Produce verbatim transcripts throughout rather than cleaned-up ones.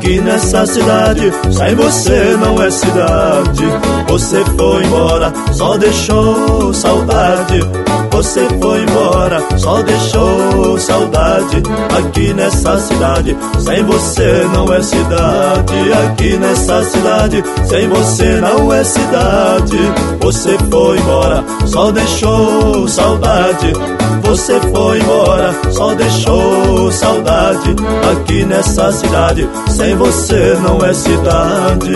aqui nessa cidade. Sem você não é cidade. Você foi embora, só deixou saudade. Você foi embora, só deixou saudade. Aqui nessa cidade, sem você não é cidade. Aqui nessa cidade, sem você não é cidade. Você foi embora, só deixou saudade. Você foi embora, só deixou saudade. Aqui nessa cidade, sem você não é cidade.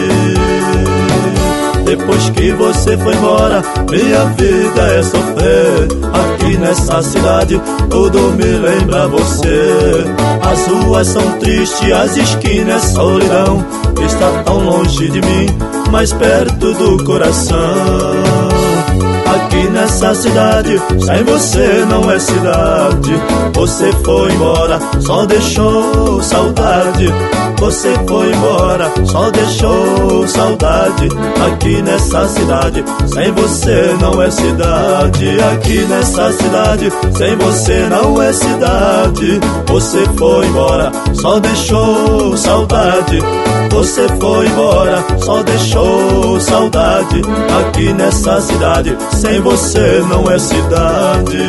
Depois que você foi embora, minha vida é sofrer. Aqui nessa cidade, tudo me lembra você. As ruas são tristes, as esquinas é solidão. Está tão longe de mim, mais perto do coração. Aqui nessa cidade, sem você não é cidade. Você foi embora, só deixou saudade. Você foi embora, só deixou saudade. Aqui nessa cidade, sem você não é cidade. Aqui nessa cidade, sem você não é cidade. Você foi embora, só deixou saudade. Você foi embora, só deixou saudade. Aqui nessa cidade, sem você não é cidade.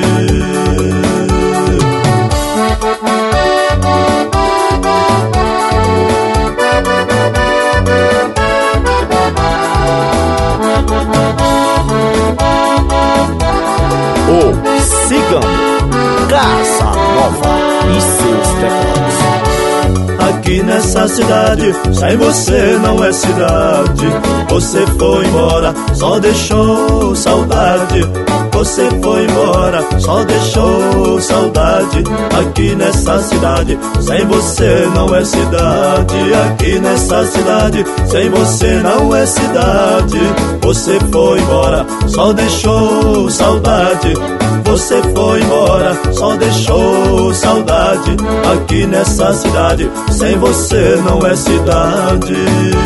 O Cigano, Casa Nova e seus decoros. Aqui nessa cidade, sem você não é cidade. Você foi embora, só deixou saudade. Você foi embora, só deixou saudade. Aqui nessa cidade, sem você não é cidade. Aqui nessa cidade, sem você não é cidade. Você foi embora, só deixou saudade. Você foi embora, só deixou saudade. Aqui nessa cidade, sem você não é cidade.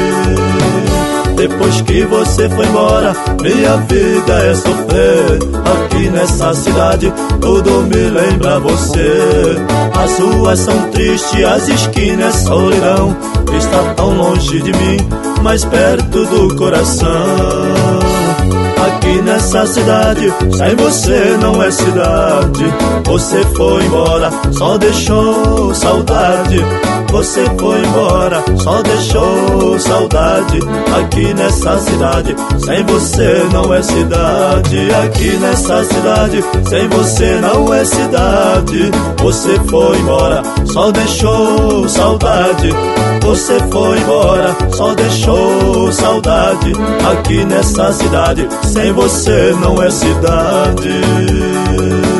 Depois que você foi embora, minha vida é sofrer. Aqui nessa cidade, tudo me lembra você. As ruas são tristes, as esquinas é solidão. Está tão longe de mim, mais perto do coração. Aqui nessa cidade, sem você não é cidade. Você foi embora, só deixou saudade. Você foi embora, só deixou saudade. Aqui nessa cidade, sem você não é cidade. Aqui nessa cidade, sem você não é cidade. Você foi embora, só deixou saudade. Você foi embora, só deixou saudade. Aqui nessa cidade, sem você não é cidade.